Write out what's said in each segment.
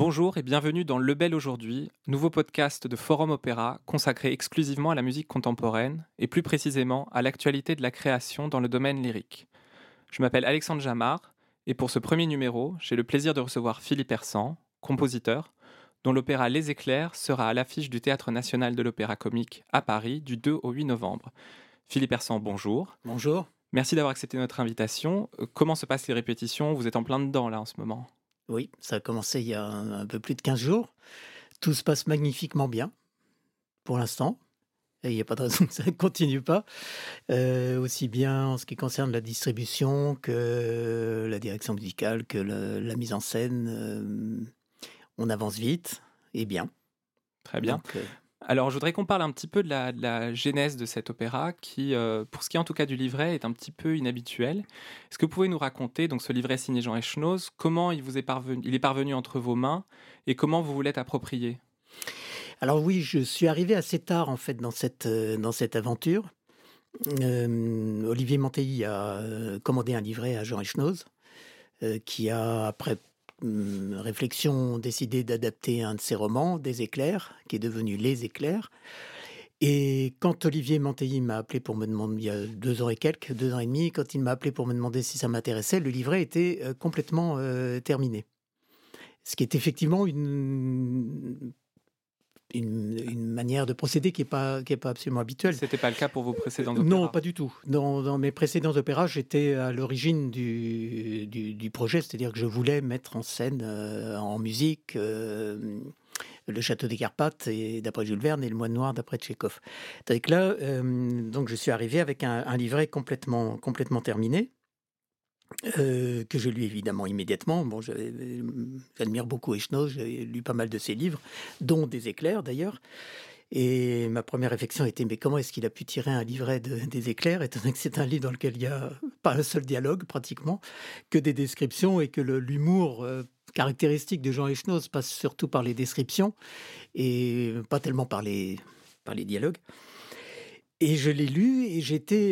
Bonjour et bienvenue dans Le Bel Aujourd'hui, nouveau podcast de Forum Opéra consacré exclusivement à la musique contemporaine et plus précisément à l'actualité de la création dans le domaine lyrique. Je m'appelle Alexandre Jamard et pour ce premier numéro, j'ai le plaisir de recevoir Philippe Hersant, compositeur, dont l'opéra Les Éclairs sera à l'affiche du Théâtre national de l'Opéra Comique à Paris du 2 au 8 novembre. Philippe Hersant, bonjour. Bonjour. Merci d'avoir accepté notre invitation. Comment se passent les répétitions? Vous êtes en plein dedans là en ce moment. Oui, ça a commencé il y a un peu plus de 15 jours. Tout se passe magnifiquement bien, pour l'instant. Et il n'y a pas de raison que ça ne continue pas. Aussi bien en ce qui concerne la distribution que la direction musicale, que la mise en scène. On avance vite et bien. Très bien. Donc, Alors, je voudrais qu'on parle un petit peu de la genèse de cet opéra qui, pour ce qui est en tout cas du livret, est un petit peu inhabituel. Est-ce que vous pouvez nous raconter, donc ce livret signé Jean Echenoz, comment il est parvenu entre vos mains et comment vous vous l'êtes approprié? alors oui, je suis arrivé assez tard en fait dans cette aventure. Olivier Mantelli a commandé un livret à Jean Echenoz, qui a, après réflexion, décidé d'adapter un de ses romans, Des Éclairs, qui est devenu Les Éclairs. Et quand Olivier Mantelli m'a appelé pour me demander, il y a 2 ans et quelques, 2 ans et demi, quand il m'a appelé pour me demander si ça m'intéressait, le livret était complètement terminé. Ce qui est effectivement une manière de procéder qui est pas absolument habituelle. C'était pas le cas pour vos précédents Non, opéras? pas du tout. Dans mes précédents opéras, j'étais à l'origine du projet, c'est-à-dire que je voulais mettre en scène, en musique, Le Château des Carpates et d'après Jules Verne et Le Moine Noir d'après Tchekhov. Tandis que là, donc je suis arrivé avec un livret complètement terminé, que j'ai lu évidemment immédiatement. Bon, j'admire beaucoup Echenoz, j'ai lu pas mal de ses livres, dont Des Éclairs d'ailleurs. Et ma première réflexion était: mais comment est-ce qu'il a pu tirer un livret des Éclairs, étant donné que c'est un livre dans lequel il n'y a pas un seul dialogue pratiquement, que des descriptions, et que l'humour caractéristique de Jean Echenoz passe surtout par les descriptions et pas tellement par les dialogues. Et je l'ai lu et j'étais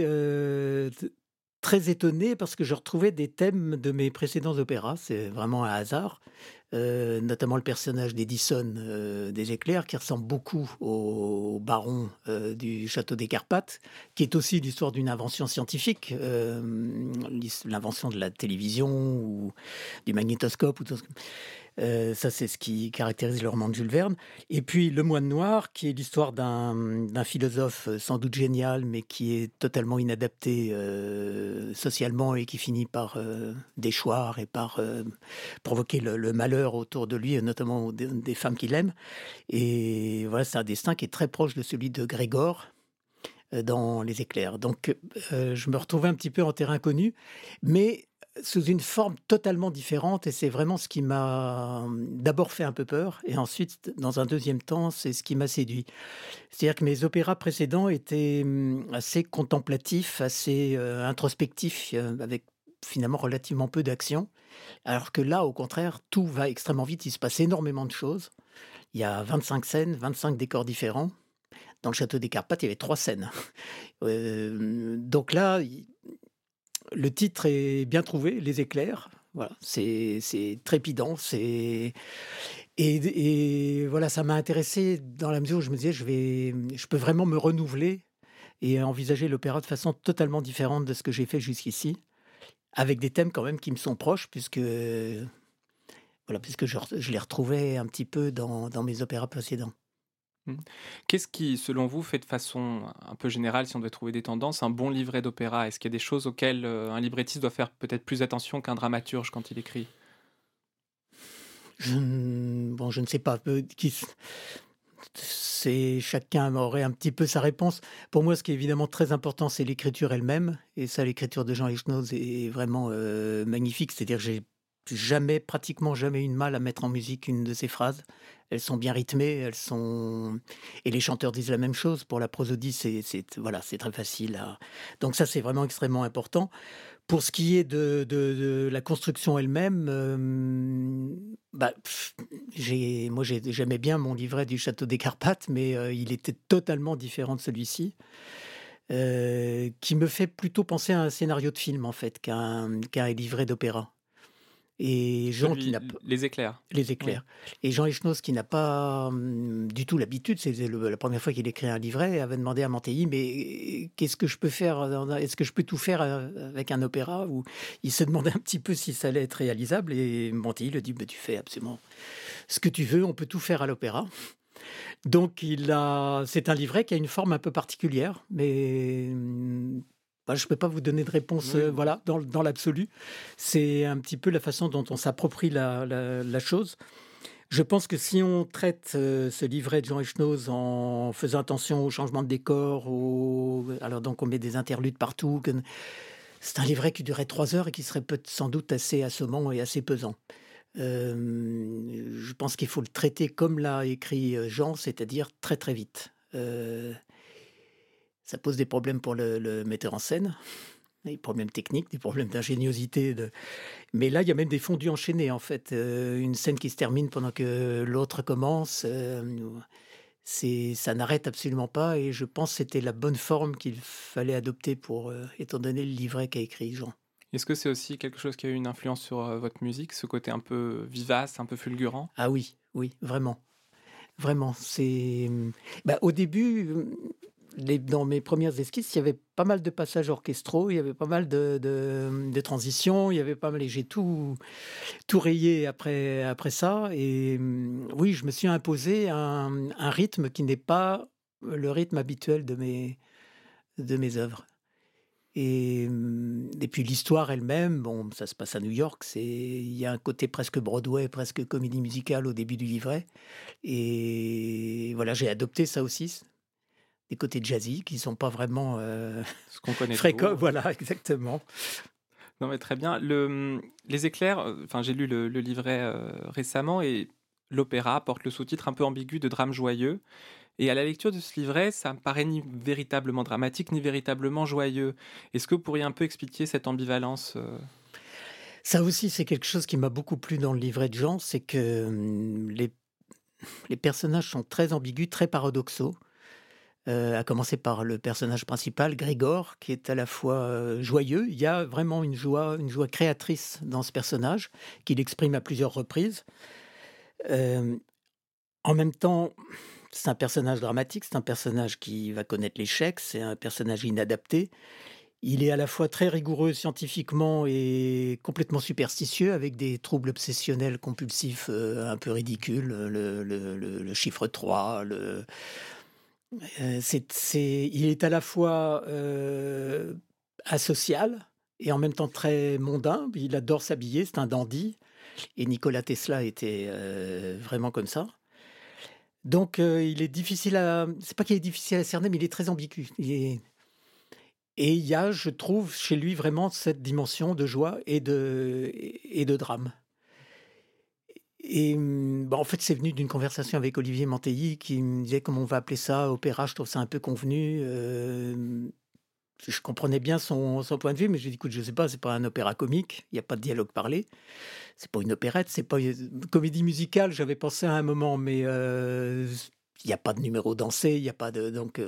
très étonné parce que je retrouvais des thèmes de mes précédents opéras. C'est vraiment un hasard. Notamment le personnage d'Edison, des Éclairs, qui ressemble beaucoup au baron du château des Carpates, qui est aussi l'histoire d'une invention scientifique, l'invention de la télévision ou du magnétoscope. Ça, c'est ce qui caractérise le roman de Jules Verne. Et puis Le Moine Noir, qui est l'histoire d'un philosophe sans doute génial, mais qui est totalement inadapté socialement et qui finit par déchoir et par provoquer le malheur autour de lui, et notamment des femmes qu'il aime. Et voilà, c'est un destin qui est très proche de celui de Grégor dans Les Éclairs. Donc, je me retrouvais un petit peu en terrain connu, mais sous une forme totalement différente, et c'est vraiment ce qui m'a d'abord fait un peu peur, et ensuite, dans un deuxième temps, c'est ce qui m'a séduit. C'est-à-dire que mes opéras précédents étaient assez contemplatifs, assez introspectifs, avec finalement relativement peu d'action, alors que là, au contraire, tout va extrêmement vite, il se passe énormément de choses. Il y a 25 scènes, 25 décors différents. Dans le château des Carpates, il y avait 3 scènes. Donc là, le titre est bien trouvé, Les Éclairs. Voilà, c'est trépidant, et voilà, ça m'a intéressé dans la mesure où je me disais: je peux vraiment me renouveler et envisager l'opéra de façon totalement différente de ce que j'ai fait jusqu'ici, avec des thèmes quand même qui me sont proches, puisque je les retrouvais un petit peu dans mes opéras précédents. Mmh. Qu'est-ce qui, selon vous, fait de façon un peu générale, si on devait trouver des tendances, un bon livret d'opéra? Est-ce qu'il y a des choses auxquelles, un librettiste doit faire peut-être plus attention qu'un dramaturge quand il écrit? Je ne sais pas, chacun aurait un petit peu sa réponse. Pour moi, ce qui est évidemment très important, c'est l'écriture elle-même, et ça, l'écriture de Jean Echenoz est vraiment magnifique. C'est-à-dire, pratiquement jamais eu de mal à mettre en musique une de ses phrases. Elles sont bien rythmées, et les chanteurs disent la même chose. Pour la prosodie, voilà, c'est très facile donc ça, c'est vraiment extrêmement important. Pour ce qui est de la construction elle-même, j'aimais bien mon livret du Château des Carpates, mais il était totalement différent de celui-ci, qui me fait plutôt penser à un scénario de film, en fait, qu'à un livret d'opéra. Et Jean qui n'a pas Les éclairs. les éclairs. Et Jean Echenoz qui n'a pas du tout l'habitude, c'est la première fois qu'il écrit un livret, avait demandé à Mantelli, mais qu'est-ce que je peux faire? Est-ce que je peux tout faire avec un opéra? Ou il se demandait un petit peu si ça allait être réalisable. Et Mantelli lui dit, bah, tu fais absolument ce que tu veux, on peut tout faire à l'opéra. Donc c'est un livret qui a une forme un peu particulière, mais je ne peux pas vous donner de réponse voilà, dans l'absolu. C'est un petit peu la façon dont on s'approprie la chose. Je pense que si on traite ce livret de Jean Echenoz en faisant attention au changement de décor, alors donc on met des interludes partout, c'est un livret qui durerait 3 heures et qui serait sans doute assez assommant et assez pesant. Je pense qu'il faut le traiter comme l'a écrit Jean, c'est-à-dire très très vite. Ça pose des problèmes pour le metteur en scène, des problèmes techniques, des problèmes d'ingéniosité. Mais là, il y a même des fondus enchaînés, en fait. Une scène qui se termine pendant que l'autre commence. Ça n'arrête absolument pas, et je pense que c'était la bonne forme qu'il fallait adopter étant donné le livret qu'a écrit Jean. Est-ce que c'est aussi quelque chose qui a eu une influence sur votre musique, ce côté un peu vivace, un peu fulgurant? Ah oui, vraiment. Vraiment. Au début, dans mes premières esquisses, il y avait pas mal de passages orchestraux, il y avait pas mal de transitions, il y avait pas mal, et j'ai tout rayé après ça. Et oui, je me suis imposé un rythme qui n'est pas le rythme habituel de mes œuvres. Et puis l'histoire elle-même, bon, ça se passe à New York, il y a un côté presque Broadway, presque comédie musicale au début du livret. Et voilà, j'ai adopté ça aussi, des côtés jazzy qui ne sont pas vraiment ce qu'on connaît fréquents. Voilà, exactement. Non mais très bien. Les éclairs, j'ai lu le livret récemment, et l'opéra porte le sous-titre un peu ambigu de drame joyeux. Et à la lecture de ce livret, ça me paraît ni véritablement dramatique, ni véritablement joyeux. Est-ce que vous pourriez un peu expliquer cette ambivalence Ça aussi, c'est quelque chose qui m'a beaucoup plu dans le livret de Jean, c'est que les personnages sont très ambigus, très paradoxaux. À commencer par le personnage principal, Grégor, qui est à la fois joyeux. Il y a vraiment une joie créatrice dans ce personnage, qu'il exprime à plusieurs reprises. En même temps, c'est un personnage dramatique, c'est un personnage qui va connaître l'échec, c'est un personnage inadapté. Il est à la fois très rigoureux scientifiquement et complètement superstitieux, avec des troubles obsessionnels compulsifs un peu ridicules, le chiffre 3, il est à la fois asocial et en même temps très mondain. Il adore s'habiller, c'est un dandy. Et Nikola Tesla était vraiment comme ça. Donc il est difficile c'est pas qu'il est difficile à cerner, mais il est très ambigu. Et il y a, je trouve, chez lui vraiment cette dimension de joie et de drame. Et en fait, c'est venu d'une conversation avec Olivier Mantelli qui me disait comment on va appeler ça, opéra, je trouve ça un peu convenu. Je comprenais bien son point de vue, mais je lui ai dit, écoute, je sais pas, c'est pas un opéra comique, il n'y a pas de dialogue parlé, c'est pas une opérette, c'est pas une comédie musicale, j'avais pensé à un moment, mais il n'y a pas de numéro dansé, il n'y a pas de... Donc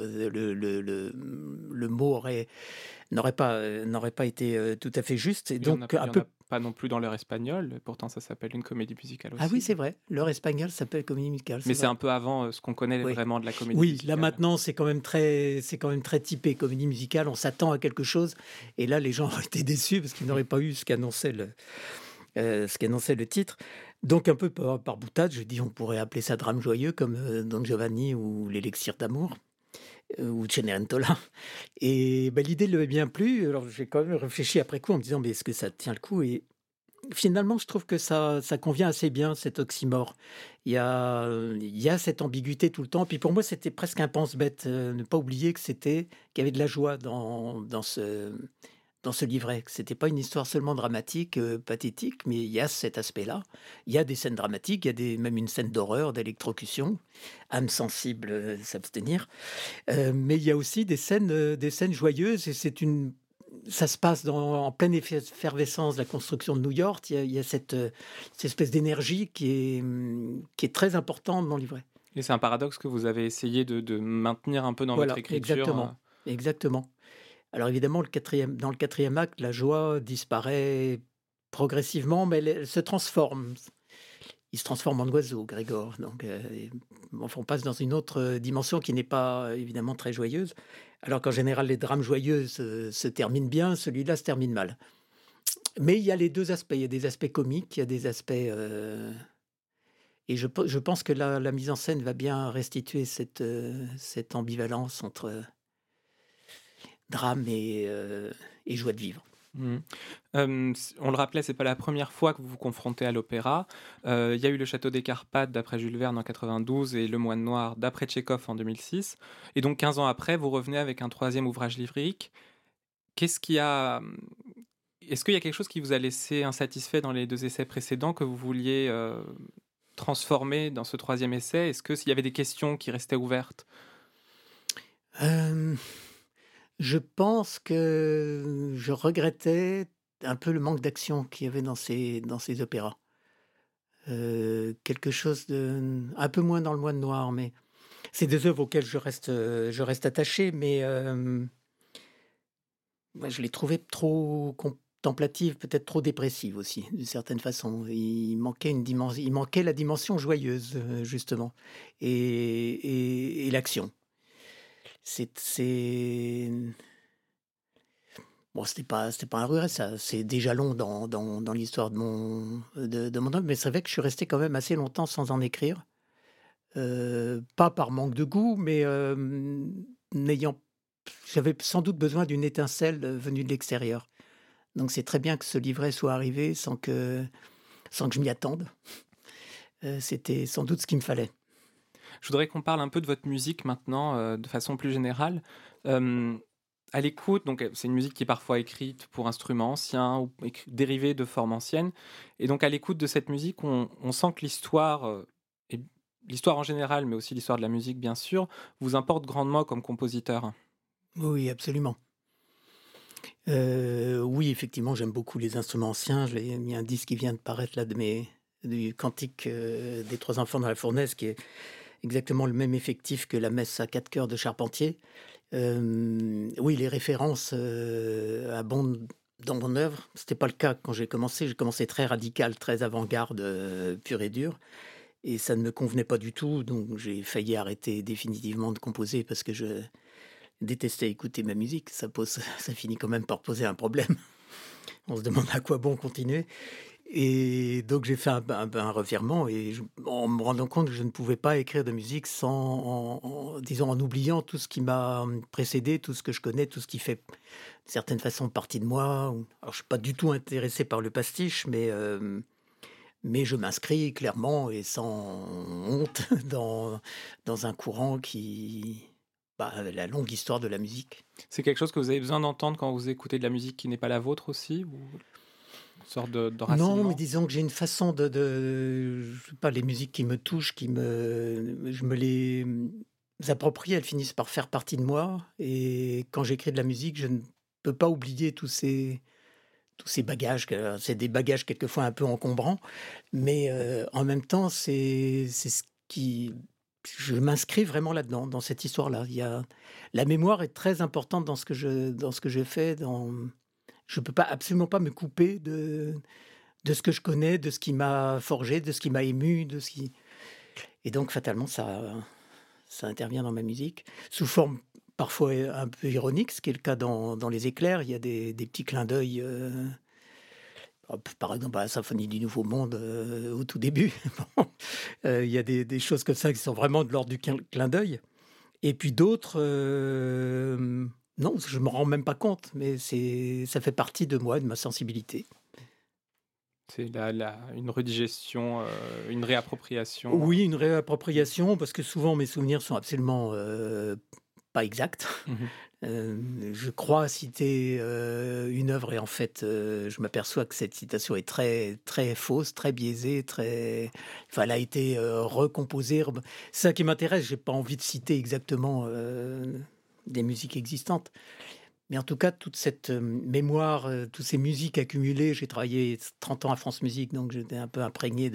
le mot n'aurait pas été tout à fait juste. Et donc, il y en a pas non plus dans l'heure espagnole, pourtant ça s'appelle une comédie musicale aussi. Ah oui, c'est vrai, l'heure espagnole s'appelle comédie musicale. Mais c'est un peu avant ce qu'on connaît vraiment de la comédie musicale. Oui, là maintenant c'est quand même très typé comédie musicale, on s'attend à quelque chose, et là les gens ont été déçus parce qu'ils n'auraient pas eu ce qu'annonçait le titre. Donc un peu par boutade, je dis on pourrait appeler ça drame joyeux comme Don Giovanni ou l'élixir d'amour ou Cenerentola. Et l'idée ne lui avait bien plu. Alors j'ai quand même réfléchi après coup en me disant mais est-ce que ça tient le coup? Et finalement je trouve que ça convient assez bien, cet oxymore. Il y a cette ambiguïté tout le temps. Puis pour moi c'était presque un pense-bête. Ne pas oublier qu'il y avait de la joie dans ce livret, que c'était pas une histoire seulement dramatique, pathétique, mais il y a cet aspect-là. Il y a des scènes dramatiques, il y a même une scène d'horreur, d'électrocution, âme sensible, s'abstenir. Mais il y a aussi des scènes joyeuses, et ça se passe en pleine effervescence de la construction de New York. Il y a cette espèce d'énergie qui est très importante dans le livret. Et c'est un paradoxe que vous avez essayé de maintenir un peu dans votre écriture. Exactement. Alors évidemment, dans le quatrième acte, la joie disparaît progressivement, mais elle se transforme. Il se transforme en oiseau, Grégor, donc enfin, on passe dans une autre dimension qui n'est pas évidemment très joyeuse, alors qu'en général les drames joyeux se terminent bien, celui-là se termine mal. Mais il y a les 2 aspects, il y a des aspects comiques, il y a des aspects, et je pense que la mise en scène va bien restituer cette ambivalence entre drame et joie de vivre. Mmh. On le rappelait, c'est pas la première fois que vous vous confrontez à l'opéra. Il y a eu Le Château des Carpates d'après Jules Verne en 92 et Le Moine Noir d'après Tchekhov en 2006 et donc 15 ans après, vous revenez avec un 3e ouvrage lyrique. Qu'est-ce qui a, est-ce qu'il y a quelque chose qui vous a laissé insatisfait dans les 2 essais précédents que vous vouliez, transformer dans ce 3e essai? Est-ce que s'il y avait des questions qui restaient ouvertes? Hem, je pense que je regrettais un peu le manque d'action qu'il y avait dans ces opéras. Quelque chose de un peu moins dans Le Moine Noir, mais c'est des œuvres auxquelles je reste attaché, mais moi je les trouvais trop contemplatives, peut-être trop dépressives aussi, d'une certaine façon. Il manquait la dimension joyeuse, justement, et l'action. C'est bon, c'était pas un regret, ça, c'est déjà long dans l'histoire de mon œuvre, mais c'est vrai que je suis resté quand même assez longtemps sans en écrire. Pas par manque de goût, mais n'ayant j'avais sans doute besoin d'une étincelle, venue de l'extérieur. Donc c'est très bien que ce livret soit arrivé sans que je m'y attende. C'était sans doute ce qu'il me fallait. Je voudrais qu'on parle un peu de votre musique maintenant, de façon plus générale. Hem, à l'écoute, donc c'est une musique qui est parfois écrite pour instruments anciens ou dérivée de formes anciennes et donc à l'écoute de cette musique, on sent que l'histoire, et l'histoire en général, mais aussi l'histoire de la musique bien sûr, vous importe grandement comme compositeur. Oui, absolument. Oui, effectivement, j'aime beaucoup les instruments anciens. J'ai mis un disque qui vient de paraître là du cantique, des 3 enfants dans la fournaise, qui est exactement le même effectif que la messe à 4 chœurs de Charpentier. Oui, les références, abondent dans mon œuvre. C'était pas le cas quand j'ai commencé. J'ai commencé très radical, très avant-garde, pur et dur, et ça ne me convenait pas du tout, donc j'ai failli arrêter définitivement de composer parce que je détestais écouter ma musique. Ça finit quand même par poser un problème. On se demande à quoi bon continuer, et donc j'ai fait un revirement, en me rendant compte que je ne pouvais pas écrire de musique disons, en oubliant tout ce qui m'a précédé, tout ce que je connais, tout ce qui fait, d'une certaine façon, partie de moi. Alors, je suis pas du tout intéressé par le pastiche, mais je m'inscris clairement et sans honte dans un courant la longue histoire de la musique. C'est quelque chose que vous avez besoin d'entendre quand vous écoutez de la musique qui n'est pas la vôtre aussi ou une sorte de Non, mais d'enracinement? disons que j'ai une façon je sais pas, les musiques qui me touchent, je me les approprie, elles finissent par faire partie de moi, et quand j'écris de la musique, je ne peux pas oublier tous ces bagages. C'est des bagages quelquefois un peu encombrants, mais en même temps, c'est ce qui je m'inscris vraiment là-dedans, dans cette histoire-là. La mémoire est très importante dans ce que je fais, je peux pas absolument pas me couper de ce que je connais, de ce qui m'a forgé, de ce qui m'a ému, et donc fatalement ça intervient dans ma musique, sous forme parfois un peu ironique, ce qui est le cas dans Les Éclairs. Il y a des petits clins d'œil, hop, par exemple à la Symphonie du Nouveau Monde, au tout début. Bon, il y a des choses comme ça qui sont vraiment de l'ordre du clin d'œil, et puis d'autres, non, je me rends même pas compte, mais ça fait partie de moi, de ma sensibilité. C'est une redigestion, une réappropriation. Oui, une réappropriation, parce que souvent mes souvenirs sont absolument, pas exacts. Mmh. Je crois citer, une œuvre, et en fait, je m'aperçois que cette citation est très, très fausse, très biaisée, enfin, elle a été, recomposée, c'est ça qui m'intéresse. J'ai pas envie de citer exactement, des musiques existantes. Mais en tout cas, toute cette, mémoire, toutes ces musiques accumulées, j'ai travaillé 30 ans à France Musique, donc j'étais un peu imprégné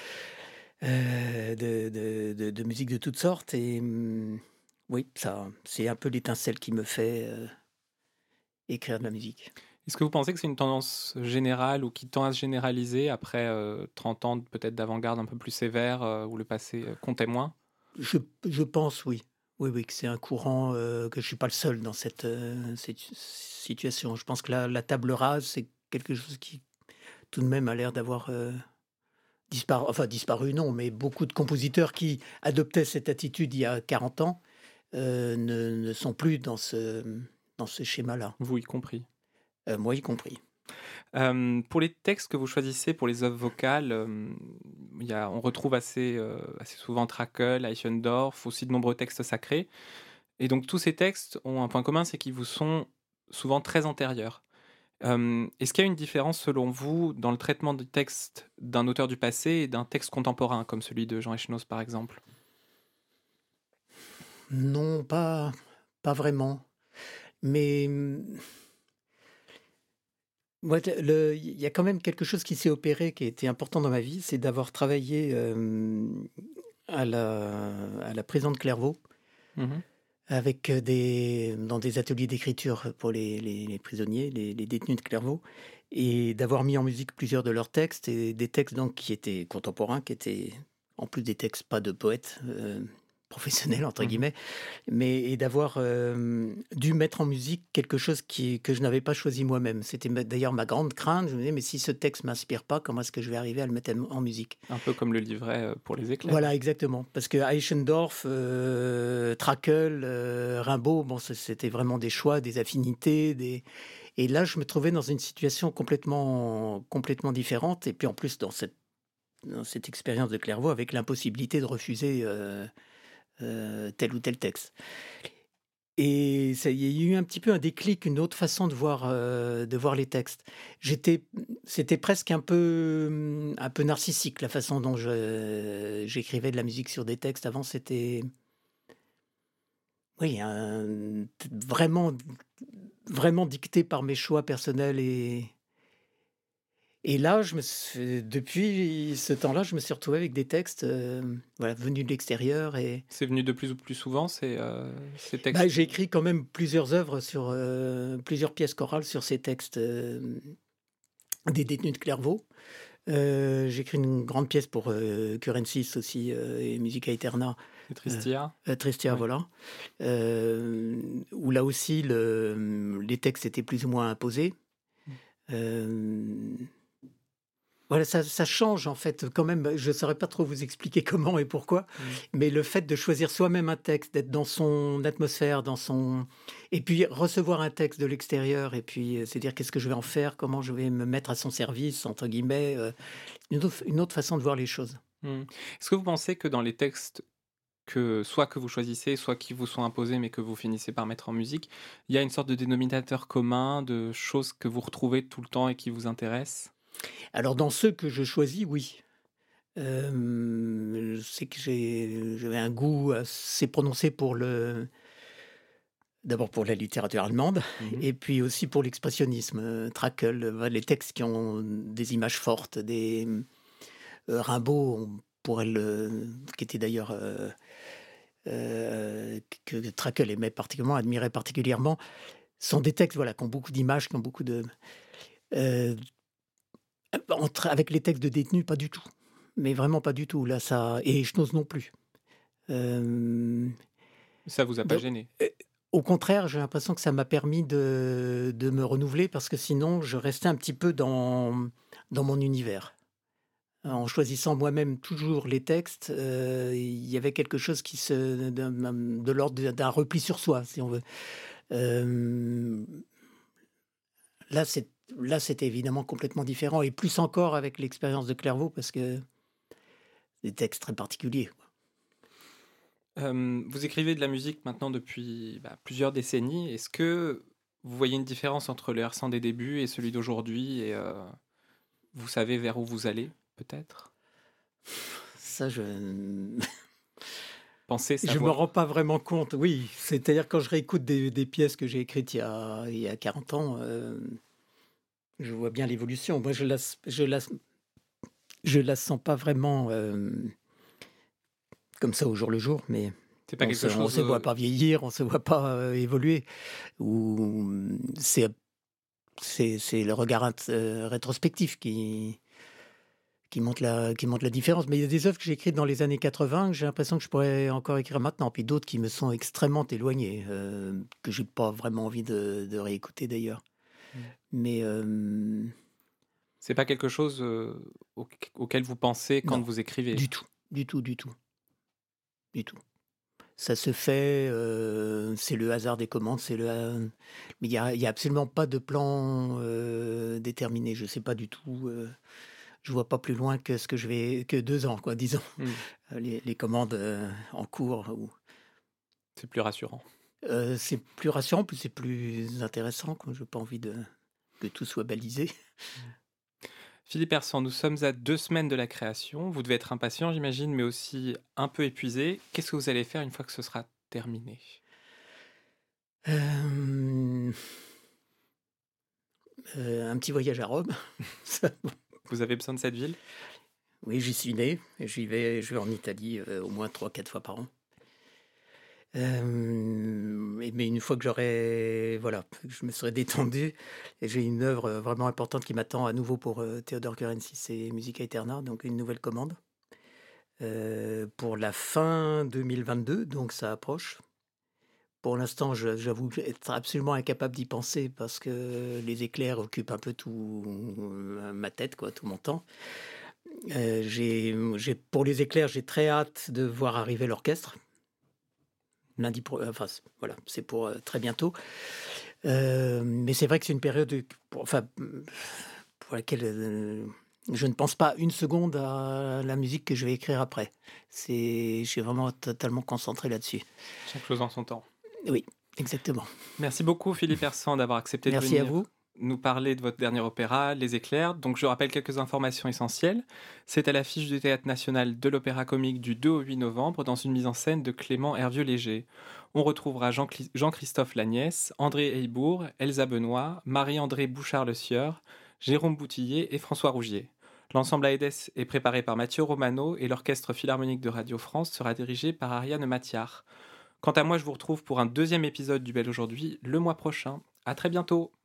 de musique de toutes sortes, et oui, ça, c'est un peu l'étincelle qui me fait, écrire de la musique. Est-ce que vous pensez que c'est une tendance générale ou qui tend à se généraliser après 30 ans peut-être d'avant-garde un peu plus sévère où le passé comptait moins? Je pense, oui. Oui, oui, que c'est un courant, que je ne suis pas le seul dans cette situation. Je pense que la table rase, c'est quelque chose qui, tout de même, a l'air d'avoir, disparu non, mais beaucoup de compositeurs qui adoptaient cette attitude il y a 40 ans, ne sont plus dans ce schéma-là, Vous y compris. moi y compris. Pour les textes que vous choisissez pour les œuvres vocales, on retrouve assez souvent Trakl, Eichendorff, aussi de nombreux textes sacrés. Et donc tous ces textes ont un point commun, c'est qu'ils vous sont souvent très antérieurs. Est-ce qu'il y a une différence selon vous dans le traitement du texte d'un auteur du passé et d'un texte contemporain, comme celui de Jean Echenoz par exemple? Non, pas vraiment, mais moi, il y a quand même quelque chose qui s'est opéré, qui a été important dans ma vie, c'est d'avoir travaillé, à la prison de Clairvaux Mmh. avec, dans des ateliers d'écriture pour les prisonniers, les détenus de Clairvaux, et d'avoir mis en musique plusieurs de leurs textes, et des textes donc qui étaient contemporains, qui étaient en plus des textes pas de poètes, «professionnels» entre Mmh. guillemets, et d'avoir, dû mettre en musique quelque chose que je n'avais pas choisi moi-même. C'était d'ailleurs ma grande crainte. Je me disais: «Mais si ce texte m'inspire pas, comment est-ce que je vais arriver à le mettre en musique?» Un peu comme le livret, pour les éclairs. Voilà, exactement. Parce que Eichendorff, Trakl, Rimbaud, bon, c'était vraiment des choix, des affinités, et là, je me trouvais dans une situation complètement différente, et puis en plus dans cette expérience de Clairvaux, avec l'impossibilité de refuser, tel ou tel texte. Et ça, il y a eu un petit peu un déclic, une autre façon de voir les textes. C'était presque un peu narcissique, la façon dont j'écrivais de la musique sur des textes. Avant, c'était, oui, vraiment, vraiment dicté par mes choix personnels, et là, depuis ce temps-là, je me suis retrouvé avec des textes, voilà, venus de l'extérieur. C'est venu de plus ou plus souvent ces Bah, textes? j'ai écrit quand même plusieurs œuvres sur, plusieurs pièces chorales sur ces textes, des détenus de Clairvaux. J'ai écrit une grande pièce pour, Currencis aussi, et Musica Aeterna, C'est Tristia? Tristia, Oui. voilà. Où là aussi les textes étaient plus ou moins imposés. Mmh. Hem Voilà, ça change en fait quand même. Je ne saurais pas trop vous expliquer comment et pourquoi, Mmh. mais le fait de choisir soi-même un texte, d'être dans son atmosphère, et puis recevoir un texte de l'extérieur, et puis, se dire: «Qu'est-ce que je vais en faire? Comment je vais me mettre à son service?» entre guillemets, une autre façon de voir les choses. Mmh. Est-ce que vous pensez que dans les textes que vous choisissez, soit qui vous sont imposés, mais que vous finissez par mettre en musique, il y a une sorte de dénominateur commun, de choses que vous retrouvez tout le temps et qui vous intéressent? Alors dans ceux que je choisis, oui. Je sais que j'avais un goût assez prononcé d'abord pour la littérature allemande, Mmh. et puis aussi pour l'expressionnisme, Trakl, les textes qui ont des images fortes, Rimbaud, on pourrait qui était d'ailleurs, que Trakl aimait particulièrement, admirait particulièrement, sont des textes, voilà, qui ont beaucoup d'images, qui ont beaucoup de, heu, avec les textes de détenus, pas du tout, mais vraiment pas du tout. Là, ça, et je n'ose non plus. Hem, Ça vous a pas donc, gêné? au contraire, j'ai l'impression que ça m'a permis de me renouveler, parce que sinon je restais un petit peu dans mon univers. En choisissant moi-même toujours les textes, il y avait quelque chose de l'ordre d'un repli sur soi, si on veut. Hem, là, c'était évidemment complètement différent, et plus encore avec l'expérience de Clairvaux, parce que des textes très particuliers. Vous écrivez de la musique maintenant depuis, plusieurs décennies. Est-ce que vous voyez une différence entre le R100 des débuts et celui d'aujourd'hui et vous savez vers où vous allez, peut-être? Ça, je Pensez je me rends savoir? pas vraiment compte. Oui, c'est-à-dire quand je réécoute des pièces que j'ai écrites il y a 40 ans, je vois bien l'évolution. Moi, je la sens pas vraiment, comme ça au jour le jour, mais C'est pas on quelque se on chose, se voit pas vieillir, on se voit pas, évoluer. Ou c'est c'est le regard rétrospectif qui montre la différence. Mais il y a des œuvres que j'ai écrites dans les années 80 que j'ai l'impression que je pourrais encore écrire maintenant, puis d'autres qui me sont extrêmement éloignées, que j'ai pas vraiment envie de réécouter d'ailleurs. Mais C'est pas quelque chose auquel vous pensez quand non, vous écrivez? du tout. Ça se fait, c'est le hasard des commandes, mais il y a absolument pas de plan déterminé. Je sais pas du tout. Je vois pas plus loin que 2 ans, quoi, disons. Les commandes en cours. C'est plus rassurant. C'est plus rassurant, puis c'est plus intéressant. Je n'ai pas envie que tout soit balisé. Philippe Hersant, nous sommes à 2 semaines de la création. Vous devez être impatient, j'imagine, mais aussi un peu épuisé. Qu'est-ce que vous allez faire une fois que ce sera terminé? Un petit voyage à Rome. Vous avez besoin de cette ville? Oui, j'y suis né. Je vais en Italie au moins 3-4 fois par an. Mais une fois que je me serai détendu, et j'ai une œuvre vraiment importante qui m'attend à nouveau pour Theodor Kurensis et Musica Eterna, donc une nouvelle commande pour la fin 2022, donc ça approche. Pour l'instant, j'avoue être absolument incapable d'y penser parce que les éclairs occupent un peu tout ma tête, tout mon temps. Pour les éclairs, j'ai très hâte de voir arriver l'orchestre. C'est pour très bientôt. Mais c'est vrai que c'est une période pour laquelle je ne pense pas une seconde à la musique que je vais écrire après. Je suis vraiment totalement concentré là-dessus. Chaque chose en son temps. Oui, exactement. Merci beaucoup Philippe Hersant d'avoir accepté de Merci venir à vous. nous parler de votre dernier opéra, Les Éclairs. Donc je rappelle quelques informations essentielles. C'est à l'affiche du Théâtre National de l'Opéra Comique du 2 au 8 novembre dans une mise en scène de Clément Hervieux-Léger. On retrouvera Jean-Christophe Lagnès, André Heybourg, Elsa Benoît, Marie-André Bouchard-Le Sieur, Jérôme Boutillier et François Rougier. L'ensemble AEDES est préparé par Mathieu Romano et l'Orchestre Philharmonique de Radio France sera dirigé par Ariane Mathiard. Quant à moi, je vous retrouve pour un 2e épisode du Bel Aujourd'hui le mois prochain. À très bientôt!